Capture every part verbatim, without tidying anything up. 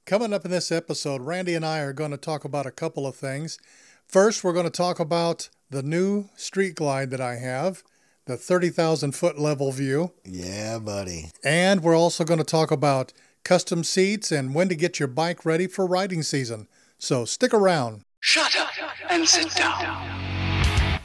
Coming up in this episode, Randy and I are going to talk about a couple of things. First, we're going to talk about the new Street Glide that I have, the thirty thousand foot level view. Yeah, buddy. And we're also going to talk about custom seats and when to get your bike ready for riding season. So stick around. Shut up and sit down.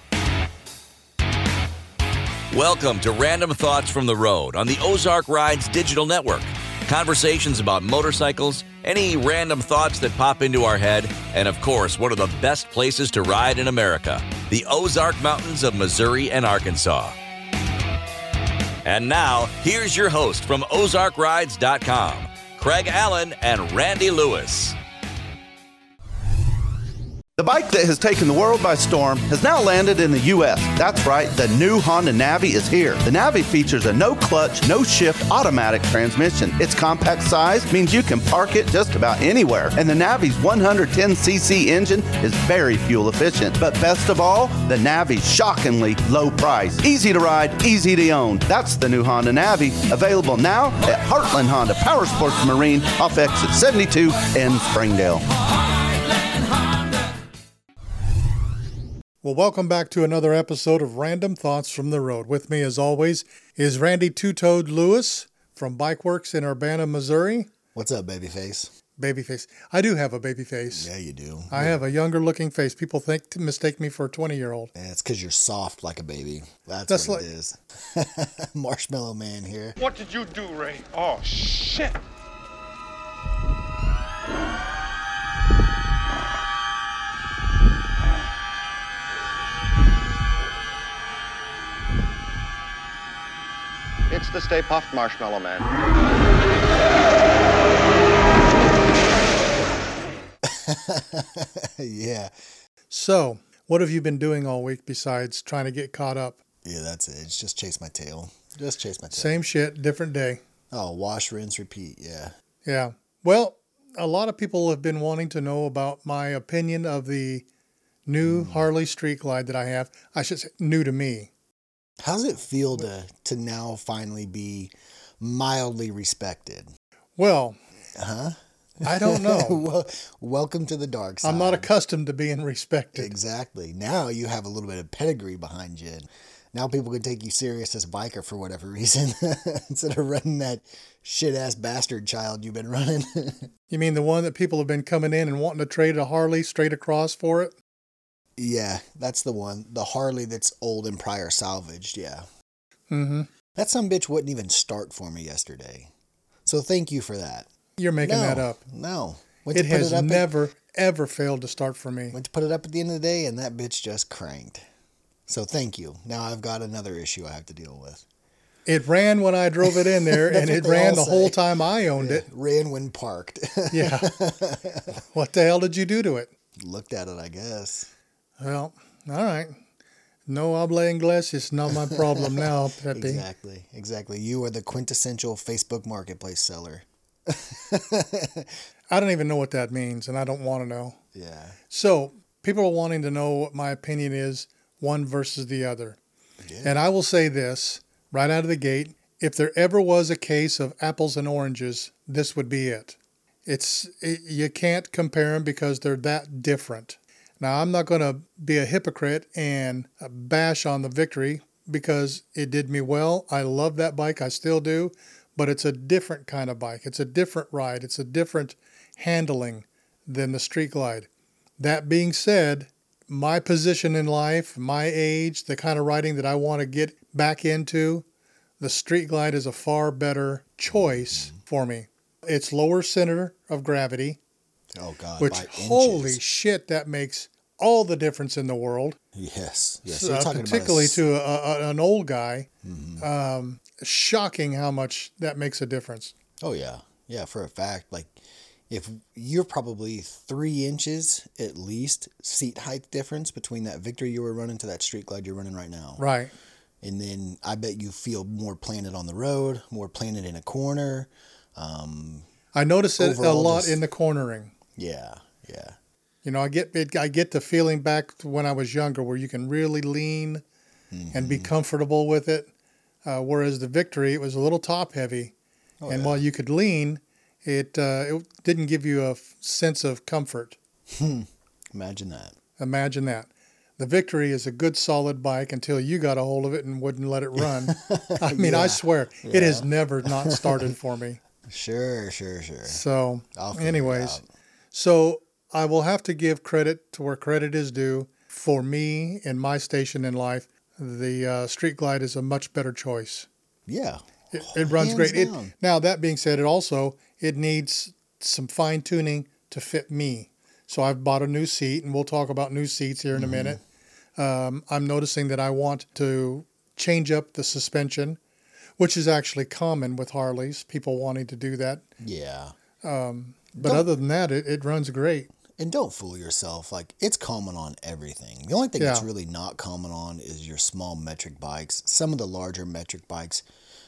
Welcome to Random Thoughts from the Road on the Ozark Rides digital network. Conversations about motorcycles, any random thoughts that pop into our head, and of course, one of the best places to ride in America, the Ozark Mountains of Missouri and Arkansas. And now, here's your host from Ozark Rides dot com, Craig Allen and Randy Lewis. The bike that has taken the world by storm has now landed in the U S. That's right, the new Honda Navi is here. The Navi features a no-clutch, no-shift automatic transmission. Its compact size means you can park it just about anywhere. And the Navi's one hundred ten c c engine is very fuel efficient. But best of all, the Navi's shockingly low price. Easy to ride, easy to own. That's the new Honda Navi, available now at Heartland Honda Power Sports Marine off exit seventy-two in Springdale. Well, welcome back to another episode of Random Thoughts from the Road. With me, as always, is Randy Two-Toed Lewis from Bike Works in Urbana, Missouri. What's up, babyface? Babyface. I do have a baby face. Yeah, you do. I yeah. have a younger looking face. People think mistake me for a twenty-year-old. Yeah, it's because you're soft like a baby. That's, That's what like... it is. Marshmallow Man here. What did you do, Ray? Oh, shit. It's the Stay Puft Marshmallow Man. Yeah. So, what have you been doing all week besides trying to get caught up? Yeah, that's it. It's just chase my tail. Just chase my tail. Same shit, different day. Oh, wash, rinse, repeat. Yeah. Yeah. Well, a lot of people have been wanting to know about my opinion of the new mm. Harley Street Glide that I have. I should say new to me. How's it feel to to now finally be mildly respected? Well, huh? I don't know. Well, welcome to the dark side. I'm not accustomed to being respected. Exactly. Now you have a little bit of pedigree behind you. Now people can take you serious as a biker for whatever reason instead of running that shit-ass bastard child you've been running. You mean the one that people have been coming in and wanting to trade a Harley straight across for it? Yeah, that's the one. The Harley that's old and prior salvaged, yeah. Mm-hmm. That sumbitch wouldn't even start for me yesterday. So thank you for that. You're making no, that up. No. It has it never, at, ever failed to start for me. Went to put it up at the end of the day, and that bitch just cranked. So thank you. Now I've got another issue I have to deal with. It ran when I drove it in there, and it ran the say. whole time I owned yeah, it. Ran when parked. Yeah. What the hell did you do to it? Looked at it, I guess. Well, all right. No habla inglés. It's not my problem now, Pepe. Exactly. Exactly. You are the quintessential Facebook Marketplace seller. I don't even know what that means, and I don't want to know. Yeah. So people are wanting to know what my opinion is, one versus the other. Yeah. And I will say this right out of the gate. If there ever was a case of apples and oranges, this would be it. It's it, you can't compare them because they're that different. Now, I'm not going to be a hypocrite and bash on the Victory because it did me well. I love that bike. I still do. But it's a different kind of bike. It's a different ride. It's a different handling than the Street Glide. That being said, my position in life, my age, the kind of riding that I want to get back into, the Street Glide is a far better choice for me. It's lower center of gravity. Oh, God. Which, holy shit, that makes all the difference in the world. Yes. Yes. Uh, particularly about a... to a, a, an old guy. Mm-hmm. Um, shocking how much that makes a difference. Oh, yeah. Yeah, for a fact. Like, if you're probably three inches at least seat height difference between that Victory you were running to that Street Glide you're running right now. Right. And then I bet you feel more planted on the road, more planted in a corner. Um, I notice it a lot just, in the cornering. Yeah, yeah. You know, I get it, I get the feeling back to when I was younger where you can really lean mm-hmm. and be comfortable with it. Uh, whereas the Victory, it was a little top heavy. Oh, and yeah. while you could lean, it uh, it didn't give you a f- sense of comfort. Imagine that. Imagine that. The Victory is a good solid bike until you got a hold of it and wouldn't let it run. I mean, Yeah. I swear, it has never not started for me. Sure, sure, sure. So, I'll figure it anyways, out. so I will have to give credit to where credit is due. For me, in my station in life, the uh, Street Glide is a much better choice. Yeah. It, it runs Hands great. It, down. now, that being said, it also it needs some fine tuning to fit me. So I've bought a new seat, and we'll talk about new seats here in a Mm-hmm. minute. Um, I'm noticing that I want to change up the suspension, which is actually common with Harleys, people wanting to do that. Yeah. But Don't- other than that, it, it runs great. And don't fool yourself. Like, it's common on everything. The only thing that's Yeah. really not common on is your small metric bikes. Some of the larger metric bikes,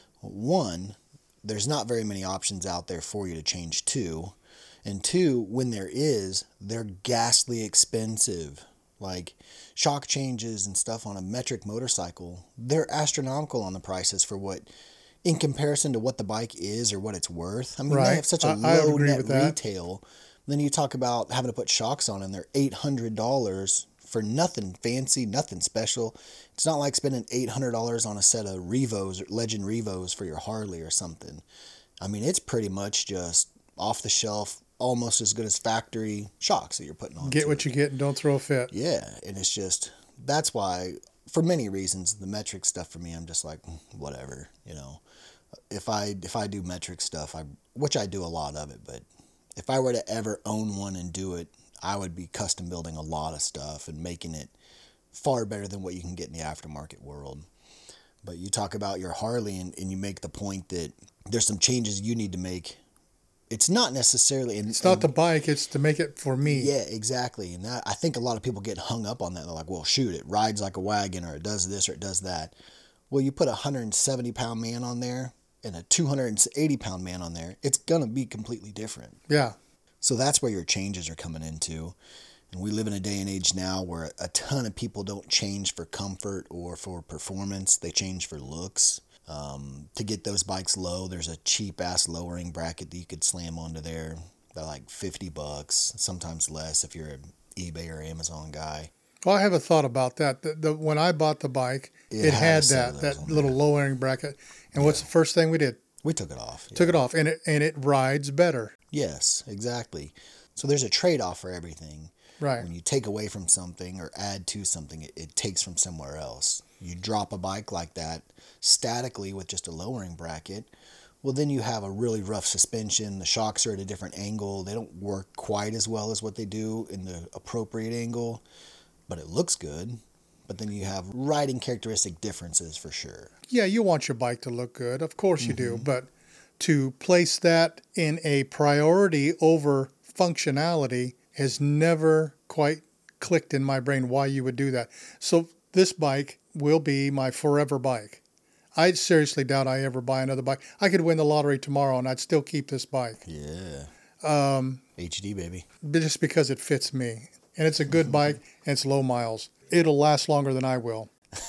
one, there's not very many options out there for you to change to. And two, when there is, they're ghastly expensive. Like, shock changes and stuff on a metric motorcycle, they're astronomical on the prices for what, in comparison to what the bike is or what it's worth. I mean, Right. they have such a I- I low agree net with that. retail. Then you talk about having to put shocks on, and they're eight hundred dollars for nothing fancy, nothing special. It's not like spending eight hundred dollars on a set of Revos, or Legend Revos for your Harley or something. I mean, it's pretty much just off the shelf, almost as good as factory shocks that you're putting on. Get to what it. you get and don't throw a fit. Yeah, and it's just, that's why, for many reasons, the metric stuff for me, I'm just like, "Mm, whatever, you know. If I if I do metric stuff, I which I do a lot of it, but if I were to ever own one and do it, I would be custom building a lot of stuff and making it far better than what you can get in the aftermarket world. But you talk about your Harley, and, and you make the point that there's some changes you need to make. It's not necessarily... And, It's not and- the bike, it's to make it for me. Yeah, exactly. And that, I think a lot of people get hung up on that. They're like, well, shoot, it rides like a wagon, or it does this, or it does that. Well, you put a one hundred seventy pound man on there and a two hundred eighty pound man on there, it's going to be completely different. Yeah. So that's where your changes are coming into. And we live in a day and age now where a ton of people don't change for comfort or for performance. They change for looks. Um, to get those bikes low, there's a cheap ass lowering bracket that you could slam onto there. They're like fifty bucks, sometimes less if you're an eBay or Amazon guy. Well, I have a thought about that. The, the, when I bought the bike, It it, had a had set that, of those that on little there. lowering bracket. And what's the first thing we did? We took it off. yeah. Took it off, and it and it rides better. Yes, exactly. So there's a trade-off for everything. Right. When you take away from something or add to something, it, it takes from somewhere else. You drop a bike like that statically with just a lowering bracket, well, then you have a really rough suspension. The shocks are at a different angle. They don't work quite as well as what they do in the appropriate angle, but it looks good. But then you have riding characteristic differences for sure. Yeah, you want your bike to look good. Of course you Mm-hmm. do. But to place that in a priority over functionality has never quite clicked in my brain why you would do that. So this bike will be my forever bike. I seriously doubt I ever buy another bike. I could win the lottery tomorrow and I'd still keep this bike. Yeah. Um, H D, baby. But just because it fits me. And it's a good bike and it's low miles. It'll last longer than I will.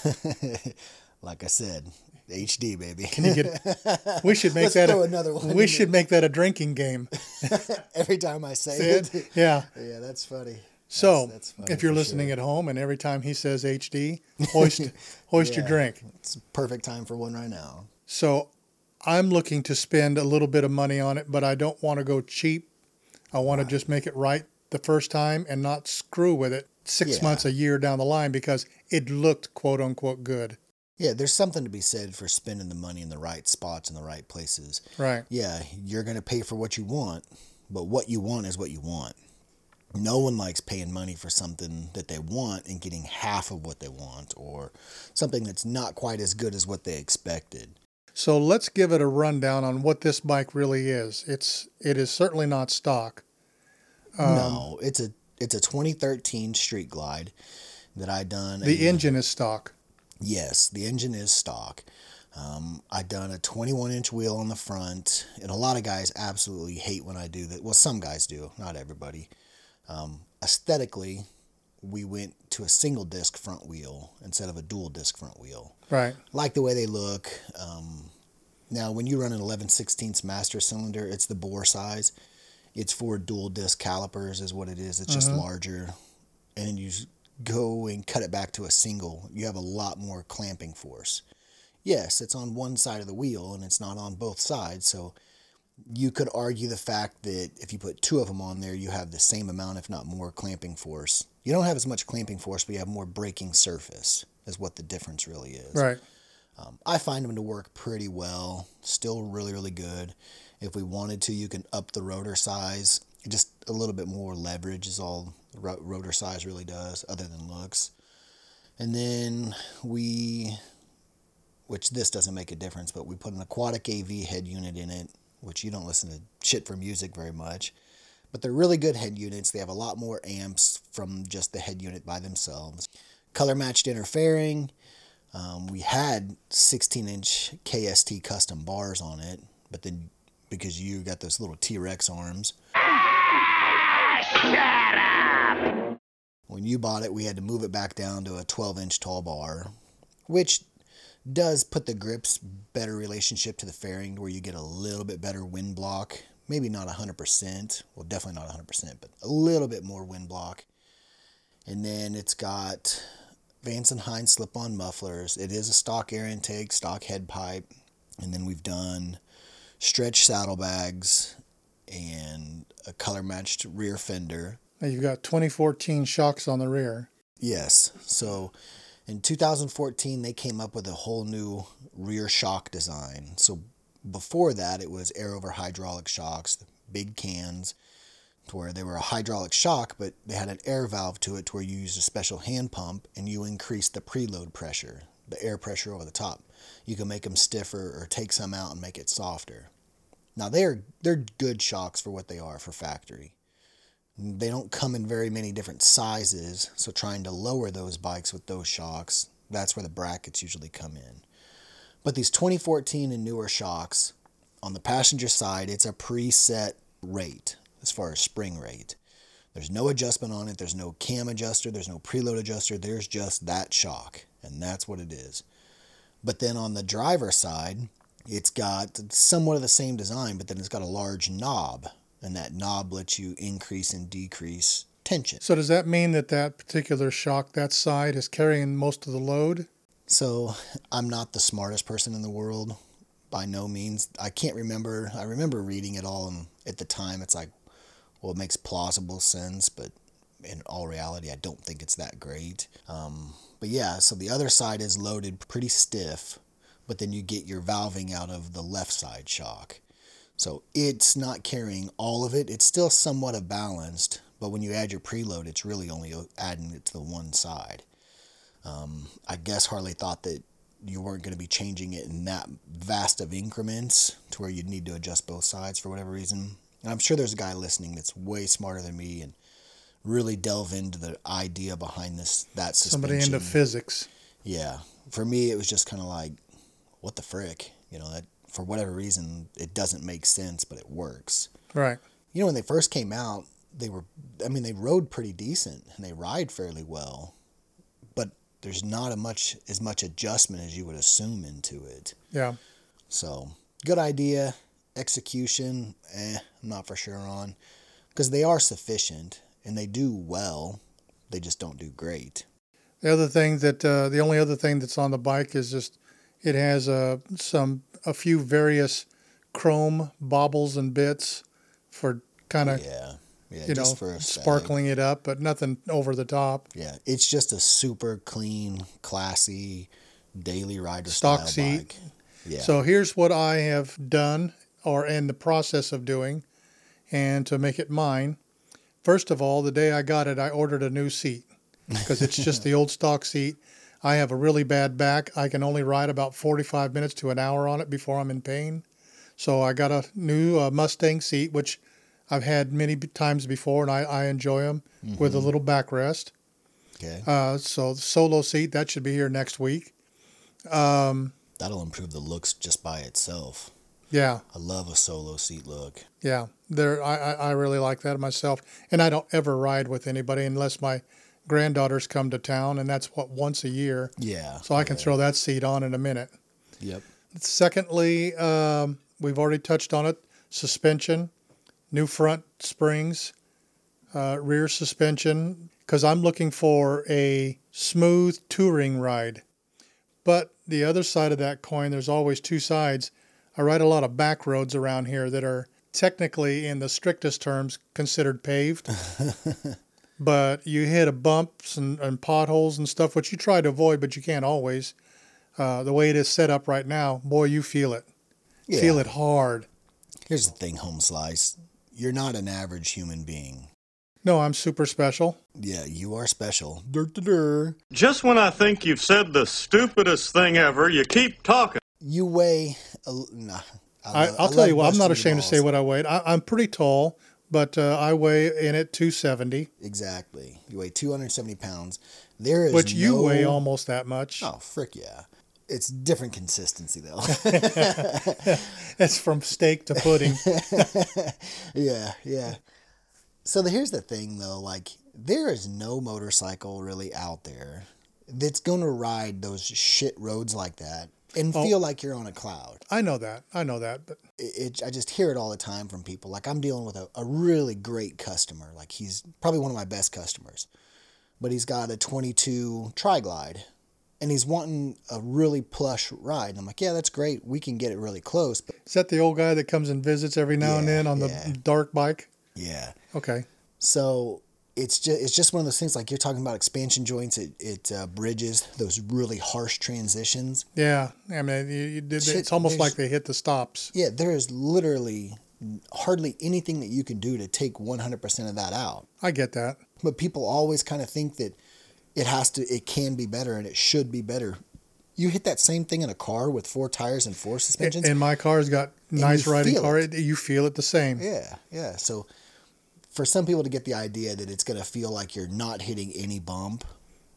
Like I said, H D, baby. Can you get it? We should make Let's that throw a, another one in We should make that a drinking game. Every time I say Sid? it. Yeah. Yeah, that's funny. So, That's- that's funny if you're for listening sure. at home and every time he says H D, hoist, hoist your Yeah. drink. It's perfect time for one right now. So, I'm looking to spend a little bit of money on it, but I don't want to go cheap. I want to just make it right the first time and not screw with it six Yeah. months, a year down the line because it looked quote unquote good. Yeah, there's something to be said for spending the money in the right spots in the right places. Right. Yeah, you're going to pay for what you want, but what you want is what you want. No one likes paying money for something that they want and getting half of what they want, or something that's not quite as good as what they expected. So let's give it a rundown on what this bike really is. It's it is certainly not stock. Um, no, it's a it's a twenty thirteen Street Glide that I done. The a- engine is stock. Yes, the engine is stock. Um, I done a twenty-one inch wheel on the front, and a lot of guys absolutely hate when I do that. Well, some guys do, not everybody. Um, aesthetically, we went to a single disc front wheel instead of a dual disc front wheel. Right. Like the way they look. Um, Now, when you run an eleven sixteenths master cylinder, it's the bore size. It's for dual disc calipers is what it is. It's just Mhm. larger. And you go and cut it back to a single. You have a lot more clamping force. Yes, it's on one side of the wheel and it's not on both sides. So you could argue the fact that if you put two of them on there, you have the same amount, if not more, clamping force. You don't have as much clamping force, but you have more braking surface is what the difference really is. Right. Um, I find them to work pretty well. Still really, really good. If we wanted to, you can up the rotor size. Just a little bit more leverage is all the ro- rotor size really does, other than looks. And then we, which this doesn't make a difference, but we put an Aquatic A V head unit in it, which you don't listen to shit for music very much. But they're really good head units. They have a lot more amps from just the head unit by themselves. Color matched inner fairing. Um, we had sixteen inch K S T custom bars on it, but then because you got those little T-Rex arms. Shut up! When you bought it, we had to move it back down to a twelve inch tall bar, which does put the grips better relationship to the fairing, where you get a little bit better wind block. Maybe not one hundred percent. Well, definitely not one hundred percent, but a little bit more wind block. And then it's got Vance and Hines slip-on mufflers. It is a stock air intake, stock head pipe. And then we've done stretch saddlebags and a color-matched rear fender. Now you've got twenty fourteen shocks on the rear. Yes. So in two thousand fourteen, they came up with a whole new rear shock design. So before that, it was air over hydraulic shocks, big cans, to where they were a hydraulic shock, but they had an air valve to it to where you used a special hand pump and you increased the preload pressure, the air pressure over the top. You can make them stiffer or take some out and make it softer. Now, they're they're good shocks for what they are for factory. They don't come in very many different sizes, so trying to lower those bikes with those shocks, that's where the brackets usually come in. But these twenty fourteen and newer shocks, on the passenger side, it's a preset rate as far as spring rate. There's no adjustment on it. There's no cam adjuster. There's no preload adjuster. There's just that shock, and that's what it is. But then on the driver side, it's got somewhat of the same design, but then it's got a large knob, and that knob lets you increase and decrease tension. So does that mean that that particular shock, that side, is carrying most of the load? So I'm not the smartest person in the world, by no means. I can't remember. I remember reading it all, and at the time it's like, well, it makes plausible sense, but in all reality, I don't think it's that great. Um, but yeah, so the other side is loaded pretty stiff, but then you get your valving out of the left side shock. So it's not carrying all of it. It's still somewhat balanced, but when you add your preload, it's really only adding it to the one side. Um, I guess Harley thought that you weren't going to be changing it in that vast of increments to where you'd need to adjust both sides for whatever reason. And I'm sure there's a guy listening that's way smarter than me and really delve into the idea behind this, that suspension. Somebody into physics. Yeah. For me, it was just kind of like, what the frick? You know, that for whatever reason, it doesn't make sense, but it works. Right. You know, when they first came out, they were, I mean, they rode pretty decent and they ride fairly well, but there's not a much, as much adjustment as you would assume into it. Yeah. So, good idea. Execution, eh, I'm not for sure on. Because they are sufficient and they do well. They just don't do great. The other thing that, uh, the only other thing that's on the bike is just, it has uh, some, a few various chrome baubles and bits for kind of, yeah. Yeah, you know, just for aesthetic. sparkling it up, but nothing over the top. Yeah, it's just a super clean, classy, daily rider Stock style seat. bike. Yeah. So here's what I have done, or in the process of doing, and to make it mine. First of all, the day I got it, I ordered a new seat because it's just the old stock seat. I have a really bad back. I can only ride about forty-five minutes to an hour on it before I'm in pain. So I got a new uh, Mustang seat, which I've had many times before, and I, I enjoy them mm-hmm. with a little backrest. Okay. Uh, so the solo seat, that should be here next week. Um, That'll improve the looks just by itself. Yeah. I love a solo seat look. Yeah. There, I, I, I really like that myself. And I don't ever ride with anybody unless my granddaughters come to town, and that's, what, once a year. Yeah. So I can yeah. throw that seat on in a minute. Yep. Secondly, um, we've already touched on it, suspension, new front springs, uh, rear suspension, because I'm looking for a smooth touring ride. But the other side of that coin, there's always two sides. I ride a lot of back roads around here that are technically, in the strictest terms, considered paved. But you hit a bumps and, and potholes and stuff, which you try to avoid, but you can't always. Uh, the way it is set up right now, boy, you feel it. Yeah. Feel it hard. Here's the thing, Home Slice. You're not an average human being. No, I'm super special. Yeah, you are special. Dur, dur, dur. Just when I think you've said the stupidest thing ever, you keep talking. You weigh... A, nah, I, I, I'll I tell you what, I'm busting not your ashamed to say balls. what I weighed. I, I'm pretty tall, but uh, I weigh in at two seventy. Exactly. You weigh two hundred seventy pounds. There is Which you no- weigh almost that much. Oh, frick yeah. It's different consistency, though. It's from steak to pudding. Yeah, yeah. So the, here's the thing, though. Like, there is no motorcycle really out there that's going to ride those shit roads like that and Oh. feel like you're on a cloud. I know that. I know that. But It, it, I just hear it all the time from people. Like, I'm dealing with a, a really great customer. Like, he's probably one of my best customers. But he's got a twenty-two Tri-Glide. And he's wanting a really plush ride. And I'm like, yeah, that's great. We can get it really close. But is that the old guy that comes and visits every now and Yeah, then on the yeah. dark bike? yeah. Okay. So it's just it's just one of those things, like you're talking about expansion joints. It, it uh, bridges those really harsh transitions. Yeah. I mean, you, you did, Shit, it's almost there's- like they hit the stops. Yeah, there is literally hardly anything that you can do to take one hundred percent of that out. I get that. But people always kind of think that it has to, it can be better and it should be better. You hit that same thing in a car with four tires and four suspensions. And my car's got nice you riding feel car. it. It, you feel it the same. Yeah, yeah. So for some people to get the idea that it's going to feel like you're not hitting any bump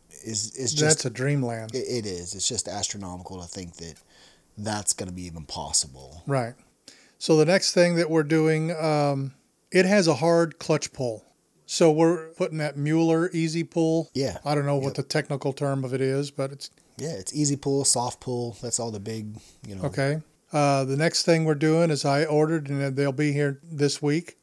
is is just That's a dreamland. it, it is. It's just astronomical to think that that's going to be even possible. Right. So the next thing that we're doing, um, it has a hard clutch pull. So we're putting that Mueller easy pull. Yeah. I don't know what Yep. the technical term of it is, but it's Yeah, it's easy pull, soft pull. That's all the big, you know. okay. Uh, the next thing we're doing is I ordered, and they'll be here this week,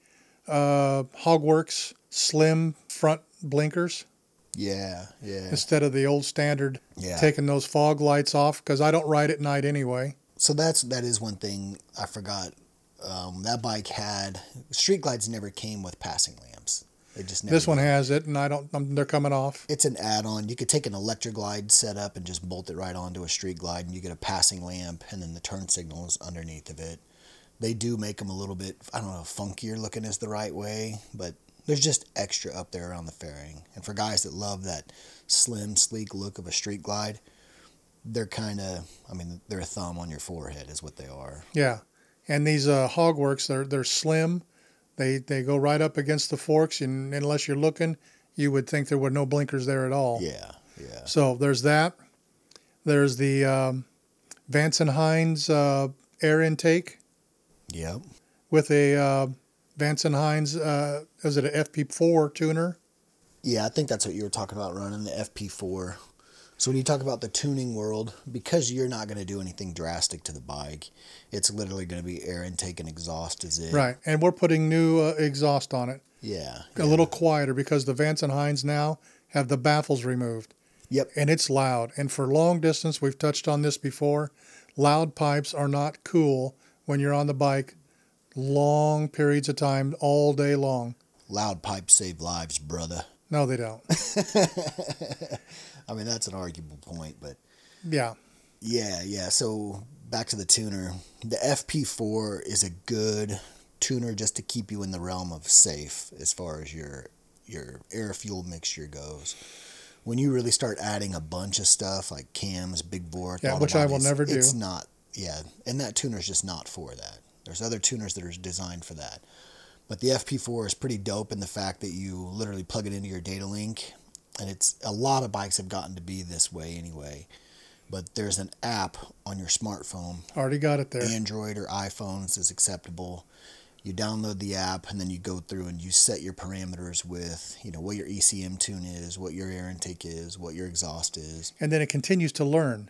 uh, Hogworks slim front blinkers Yeah, yeah. instead of the old standard Yeah. taking those fog lights off, because I don't ride at night anyway. So that's that is one thing I forgot. Um, that bike had Street Glides never came with passing lamps. They just never This one did. has it, and I don't. I'm, they're coming off. It's an add-on. You could take an electric glide setup and just bolt it right onto a Street Glide, and you get a passing lamp, and then the turn signal is underneath of it. They do make them a little bit, I don't know, funkier looking is the right way, but there's just extra up there around the fairing. And for guys that love that slim, sleek look of a Street Glide, they're kind of, I mean, they're a thumb on your forehead is what they are. Yeah, and these uh, Hogworks, they're they're slim. They they go right up against the forks, and unless you're looking, you would think there were no blinkers there at all. Yeah, yeah. So there's that. There's the um, Vance and Hines uh, air intake Yep. with a uh, Vance and Hines. Uh, is it an F P four tuner? Yeah, I think that's what you were talking about, running the F P four. So when you talk about the tuning world, because you're not going to do anything drastic to the bike, it's literally going to be air intake and exhaust is it. Right, and we're putting new uh, exhaust on it, Yeah. a yeah. little quieter, because the Vance and Hines now have the baffles removed. Yep. And it's loud. And for long distance, we've touched on this before, loud pipes are not cool when you're on the bike long periods of time, all day long. Loud pipes save lives, brother. No, they don't. I mean, that's an arguable point, but Yeah. yeah, yeah. So back to the tuner. The F P four is a good tuner just to keep you in the realm of safe as far as your your air fuel mixture goes. When you really start adding a bunch of stuff like cams, big bore, Yeah, throttle which I will bodies, never do. It's not, yeah, and that tuner's just not for that. There's other tuners that are designed for that. But the F P four is pretty dope in the fact that you literally plug it into your data link, and it's a lot of bikes have gotten to be this way anyway. But there's an app on your smartphone, Already got it there. Android or iPhones is acceptable. You download the app and then you go through and you set your parameters with, you know, what your E C M tune is, what your air intake is, what your exhaust is. And then it continues to learn.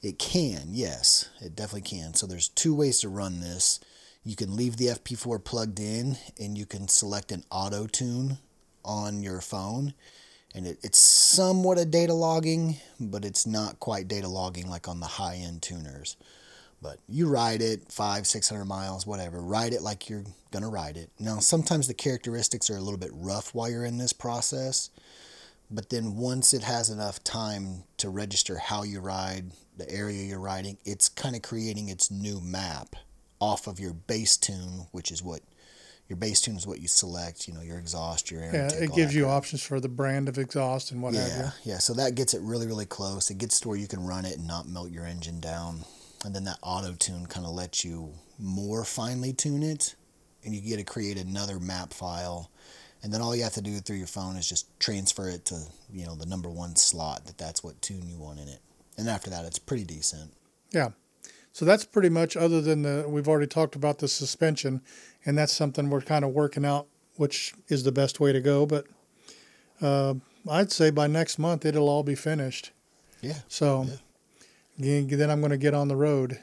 It can, yes, it definitely can. So there's two ways to run this. You can leave the F P four plugged in, and you can select an auto tune on your phone. And it, it's somewhat a data logging, but it's not quite data logging like on the high-end tuners. But you ride it five, six hundred miles, whatever. Ride it like you're gonna ride it. Now, sometimes the characteristics are a little bit rough while you're in this process, but then once it has enough time to register how you ride, the area you're riding, it's kind of creating its new map off of your base tune, which is what your base tune is what you select. You know, your exhaust, your air Yeah, intake, it all gives that you crap. options for the brand of exhaust and what have Yeah, you. yeah. So that gets it really, really close. It gets to where you can run it and not melt your engine down. And then that auto tune kind of lets you more finely tune it, and you get to create another map file. And then all you have to do through your phone is just transfer it to, you know, the number one slot, that that's what tune you want in it. And after that, it's pretty decent. Yeah. So that's pretty much, other than the, we've already talked about the suspension, and that's something we're kind of working out, which is the best way to go. But uh, I'd say by next month, it'll all be finished. Yeah. So Yeah. yeah, then I'm going to get on the road.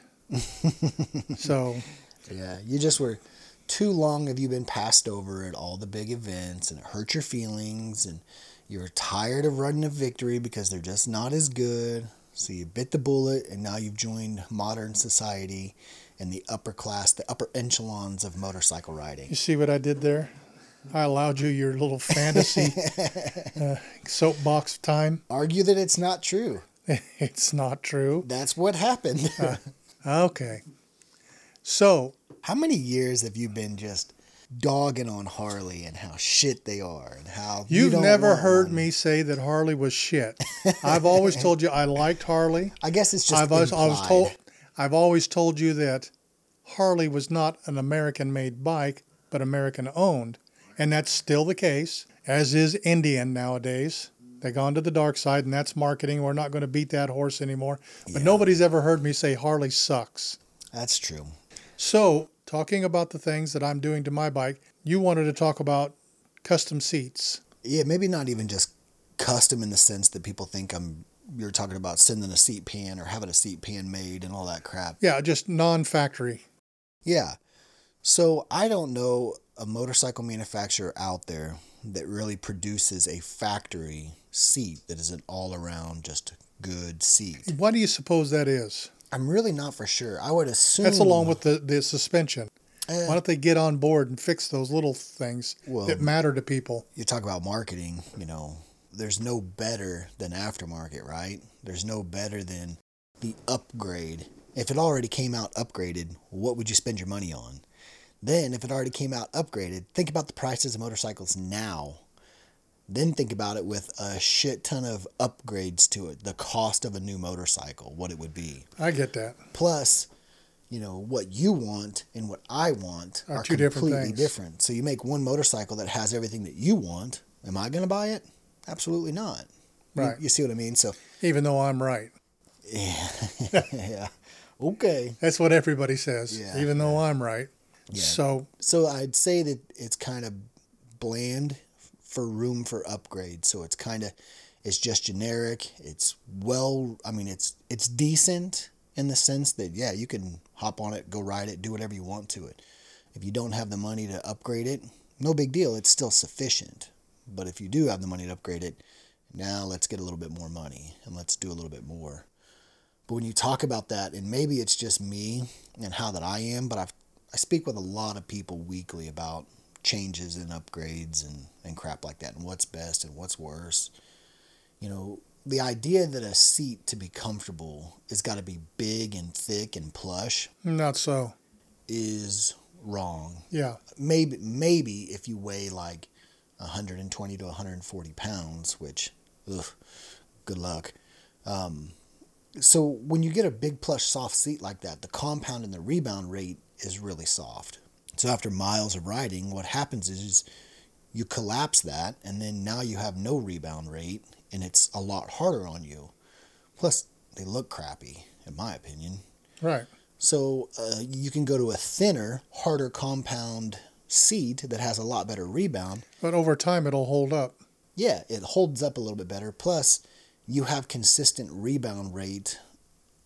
So Yeah, you just were, too long have you been passed over at all the big events, and it hurt your feelings, and you're tired of running a Victory because they're just not as good. So you bit the bullet, and now you've joined modern society and the upper class, the upper echelons of motorcycle riding. you see what I did there? I allowed you your little fantasy uh, soapbox time. Argue that it's not true. It's not true. That's what happened. Uh, okay. So, how many years have you been just dogging on Harley and how shit they are and how you you've don't never want heard one? me say that Harley was shit. I've always told you I liked Harley. I guess it's just I've always, I was implied. told I've always told you that Harley was not an American-made bike, but American-owned, and that's still the case. As is Indian nowadays. They've gone to the dark side, and that's marketing. We're not going to beat that horse anymore. But Yeah. nobody's ever heard me say Harley sucks. That's true. So, talking about the things that I'm doing to my bike, you wanted to talk about custom seats. Yeah, maybe not even just custom in the sense that people think I'm. You're talking about sending a seat pan or having a seat pan made and all that crap. Yeah, just non-factory. Yeah. So I don't know a motorcycle manufacturer out there that really produces a factory seat that is an all-around just good seat. What do you suppose that is? I'm really not for sure. I would assume That's along with the, the suspension. Eh, Why don't they get on board and fix those little things Well, that matter to people? you talk about marketing, you know, there's no better than aftermarket, right? There's no better than the upgrade. If it already came out upgraded, what would you spend your money on? Then, if it already came out upgraded, think about the prices of motorcycles now. Then think about it with a shit ton of upgrades to it. The cost of a new motorcycle, what it would be. I get that. Plus, you know, what you want and what I want Are are, two different completely things. different. So you make one motorcycle that has everything that you want. Am I going to buy it? Absolutely not. You- Right. You, see what I mean? So, Even though I'm right. yeah. yeah. Okay. That's what everybody says, Yeah, even though I'm right. Yeah. So, So I'd say that it's kind of bland for room for upgrade. So it's kind of, it's just generic. It's well, I mean, it's it's decent in the sense that, yeah, you can hop on it, go ride it, do whatever you want to it. If you don't have the money to upgrade it, no big deal. It's still sufficient. But if you do have the money to upgrade it, now let's get a little bit more money and let's do a little bit more. But when you talk about that, and maybe it's just me and how that I am, but I've, I speak with a lot of people weekly about changes and upgrades and, and crap like that, and what's best and what's worse. You know, the idea that a seat to be comfortable has got to be big and thick and plush not so. is wrong. Yeah. Maybe maybe if you weigh like one hundred twenty to one hundred forty pounds, which, ugh, good luck. Um, so when you get a big plush soft seat like that, the compound and the rebound rate is really soft. So after miles of riding, what happens is you collapse that, and then now you have no rebound rate, and it's a lot harder on you. Plus, they look crappy, in my opinion. Right. So uh, you can go to a thinner, harder compound seat that has a lot better rebound. But over time, it'll hold up. Yeah, it holds up a little bit better. Plus, you have consistent rebound rate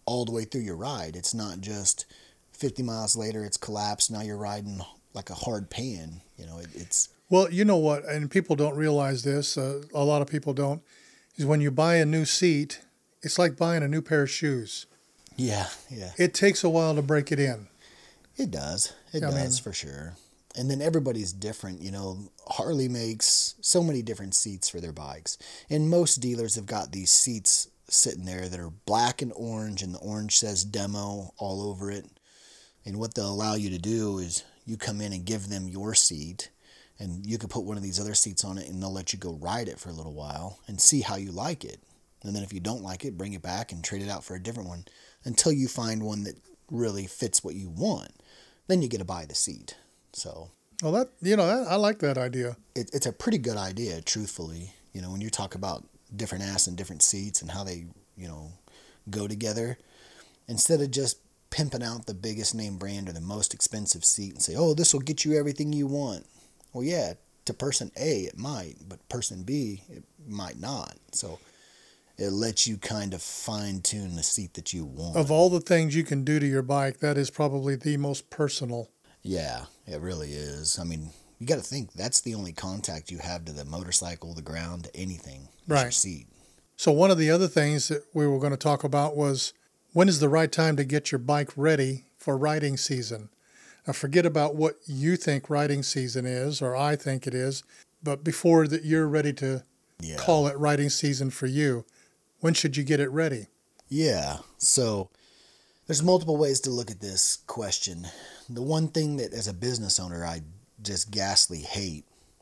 all the way through your ride. It's not just fifty miles later, it's collapsed. Now you're riding like a hard pan. You know, it, it's... Well, you know what, and people don't realize this, uh, a lot of people don't, is when you buy a new seat, it's like buying a new pair of shoes. Yeah, yeah. It takes a while to break it in. It does. It I does, mean, for sure. And then everybody's different. You know, Harley makes so many different seats for their bikes. And most dealers have got these seats sitting there that are black and orange, and the orange says demo all over it. And what they'll allow you to do is you come in and give them your seat, and you can put one of these other seats on it, and they'll let you go ride it for a little while and see how you like it. And then if you don't like it, bring it back and trade it out for a different one until you find one that really fits what you want. Then you get to buy the seat. So, well, that you know, that, I like that idea. It, it's a pretty good idea, truthfully. You know, when you talk about different ass and different seats and how they, you know, go together, instead of just pimping out the biggest name brand or the most expensive seat and say, oh, this will get you everything you want. Well, yeah, to person A, it might, but person B, it might not. So it lets you kind of fine tune the seat that you want. Of all the things you can do to your bike, that is probably the most personal. Yeah, it really is. I mean, you got to think that's the only contact you have to the motorcycle, the ground, anything. Right. Your seat. So one of the other things that we were going to talk about was when is the right time to get your bike ready for riding season? Now forget about what you think riding season is, or I think it is, but before that you're ready to yeah. call it riding season for you, when should you get it ready? Yeah, so there's multiple ways to look at this question. The one thing that as a business owner I just ghastly hate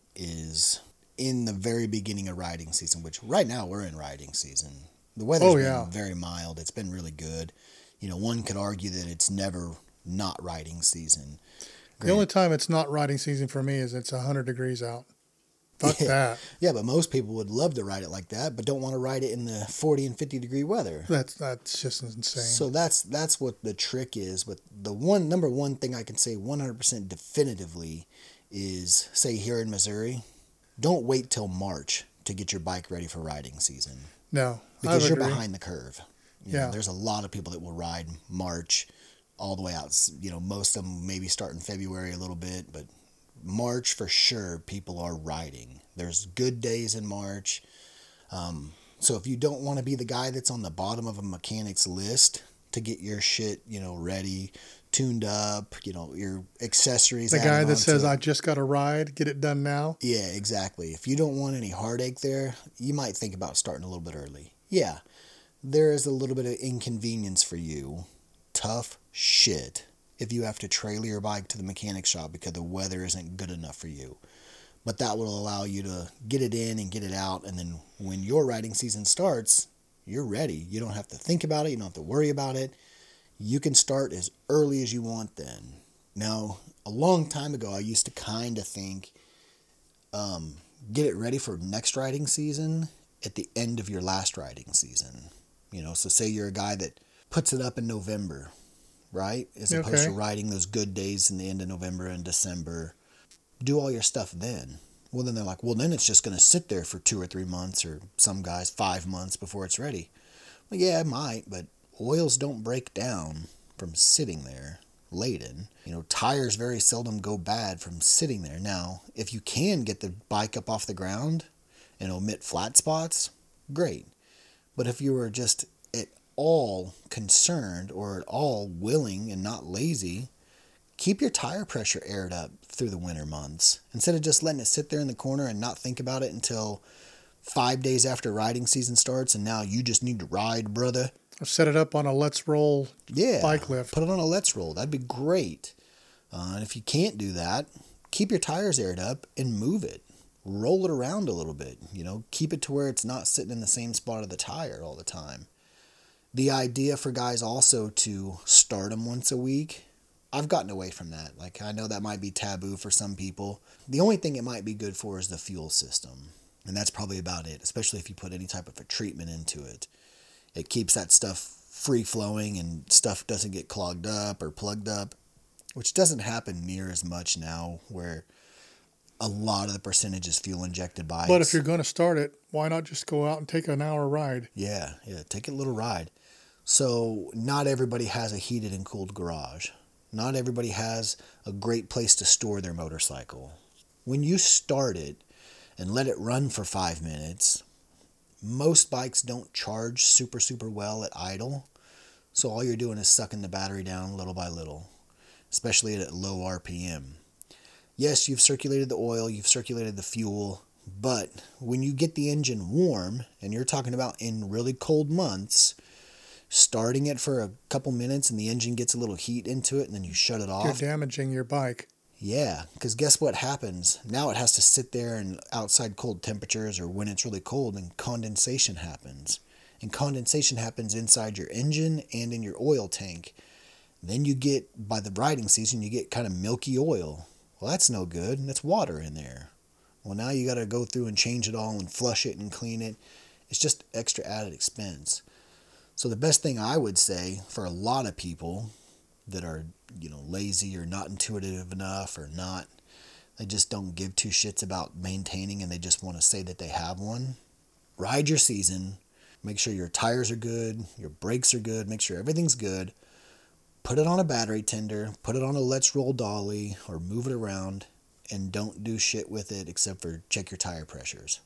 is in the very beginning of riding season, which right now we're in riding season. The weather's oh, been yeah. very mild. It's been really good. You know, one could argue that it's never not riding season. Granted, the only time it's not riding season for me is it's one hundred degrees out. Fuck yeah. that. Yeah, but most people would love to ride it like that, but don't want to ride it in the forty and fifty degree weather. That's that's just insane. So that's that's what the trick is. With the one number one thing I can say one hundred percent definitively is, say here in Missouri, don't wait till March to get your bike ready for riding season. No, because I you're agree. behind the curve. You yeah, know, there's a lot of people that will ride March all the way out. You know, most of them maybe start in February a little bit, but March for sure people are riding. There's good days in March. Um, so if you don't want to be the guy that's on the bottom of a mechanic's list to get your shit, you know, ready, tuned up, you know, your accessories. The guy that says, it. I just got to ride, get it done now. Yeah, exactly. If you don't want any heartache there, you might think about starting a little bit early. Yeah, there is a little bit of inconvenience for you. Tough shit if you have to trailer your bike to the mechanic shop because the weather isn't good enough for you. But that will allow you to get it in and get it out. And then when your riding season starts, you're ready. You don't have to think about it. You don't have to worry about it. You can start as early as you want then. Now, a long time ago, I used to kind of think, um, get it ready for next riding season at the end of your last riding season. You know, so say you're a guy that puts it up in November, right? As opposed okay. to riding those good days in the end of November and December. Do all your stuff then. Well, then they're like, well, then it's just going to sit there for two or three months or some guys five months before it's ready. Well, yeah, it might, but oils don't break down from sitting there laden. You know, tires very seldom go bad from sitting there. Now, if you can get the bike up off the ground and omit flat spots, great. But if you were just at all concerned or at all willing and not lazy, keep your tire pressure aired up through the winter months. Instead of just letting it sit there in the corner and not think about it until five days after riding season starts and now you just need to ride, brother. Or set it up on a Let's Roll yeah, bike lift. Put it on a Let's Roll. That'd be great. Uh, and if you can't do that, keep your tires aired up and move it. Roll it around a little bit. You know, keep it to where it's not sitting in the same spot of the tire all the time. The idea for guys also to start them once a week, I've gotten away from that. Like, I know that might be taboo for some people. The only thing it might be good for is the fuel system. And that's probably about it, especially if you put any type of a treatment into it. It keeps that stuff free-flowing and stuff doesn't get clogged up or plugged up, which doesn't happen near as much now where a lot of the percentage is fuel-injected bikes. But if you're going to start it, why not just go out and take an hour ride? Yeah, yeah, take a little ride. So not everybody has a heated and cooled garage. Not everybody has a great place to store their motorcycle. When you start it and let it run for five minutes, most bikes don't charge super, super well at idle. So all you're doing is sucking the battery down little by little, especially at low R P M. Yes, you've circulated the oil, you've circulated the fuel, but when you get the engine warm, and you're talking about in really cold months, starting it for a couple minutes and the engine gets a little heat into it and then you shut it off. You're damaging your bike. Yeah, because guess what happens? Now it has to sit there in outside cold temperatures, or when it's really cold, and condensation happens. And condensation happens inside your engine and in your oil tank. Then you get, by the riding season, you get kind of milky oil. Well, that's no good, and that's water in there. Well, now you got to go through and change it all and flush it and clean it. It's just extra added expense. So the best thing I would say for a lot of people that are, you know, lazy or not intuitive enough, or not, they just don't give two shits about maintaining and they just want to say that they have one. Ride your season. Make sure your tires are good, your brakes are good, make sure everything's good. Put it on a battery tender, put it on a let's roll dolly, or move it around, and don't do shit with it except for check your tire pressures.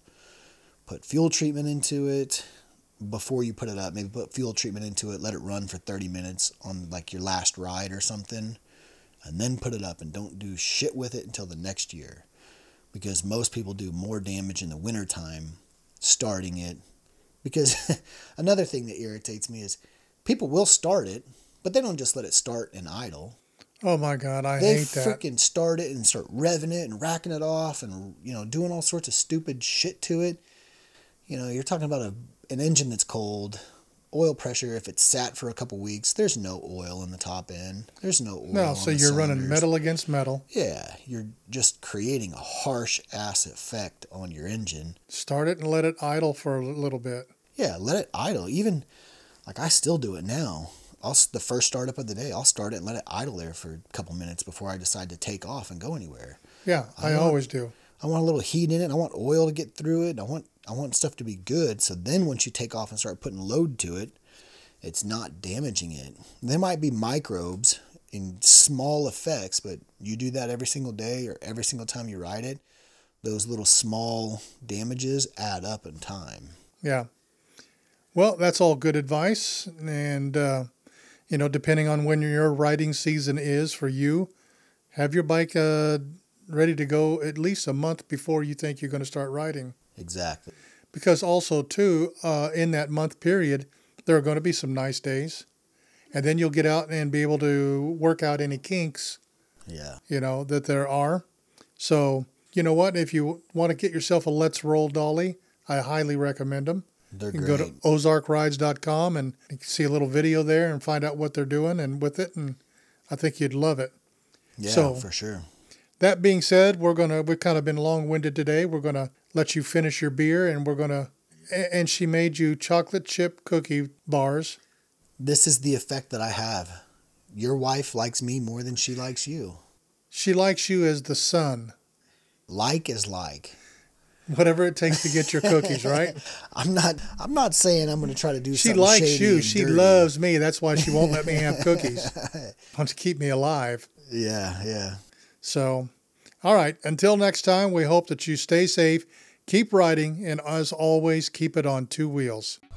Put fuel treatment into it before you put it up. Maybe put fuel treatment into it, let it run for thirty minutes on like your last ride or something, and then put it up, and don't do shit with it until the next year. Because most people do more damage in the wintertime starting it. Because another thing that irritates me is people will start it, but they don't just let it start and idle. Oh my God, I they hate that. They freaking start it and start revving it and racking it off and, you know, doing all sorts of stupid shit to it. You know, you're talking about a an engine that's cold, oil pressure. If it's sat for a couple weeks, there's no oil in the top end. There's no oil. No, so on the you're running cylinders. metal against metal. Yeah, you're just creating a harsh ass effect on your engine. Start it and let it idle for a little bit. Yeah, let it idle. Even, like, I still do it now. I'll, the first startup of the day, I'll start it and let it idle there for a couple minutes before I decide to take off and go anywhere. Yeah, I, I want, always do. I want a little heat in it. I want oil to get through it. I want I want stuff to be good. So then once you take off and start putting load to it, it's not damaging it. There might be microbes in small effects, but you do that every single day or every single time you ride it, those little small damages add up in time. Yeah. Well, that's all good advice. And, uh, you know, depending on when your riding season is for you, have your bike uh, ready to go at least a month before you think you're going to start riding. Exactly. Because also, too, uh, in that month period, there are going to be some nice days. And then you'll get out and be able to work out any kinks, yeah, you know, that there are. So, you know what? If you want to get yourself a Let's Roll dolly, I highly recommend them. They're you can great. go to ozark rides dot com and you can see a little video there and find out what they're doing and with it, and I think you'd love it. Yeah, so, for sure. That being said, we're gonna we've kind of been long-winded today. We're gonna let you finish your beer, and we're gonna and she made you chocolate chip cookie bars. This is the effect that I have. Your wife likes me more than she likes you. She likes you as the son. Like is like. Whatever it takes to get your cookies, right? I'm not I'm not saying I'm going to try to do she something likes shady you. and She dirty. loves me. That's why she won't let me have cookies. Wants to keep me alive. Yeah, yeah. So, all right. Until next time, we hope that you stay safe, keep riding, and as always, keep it on two wheels.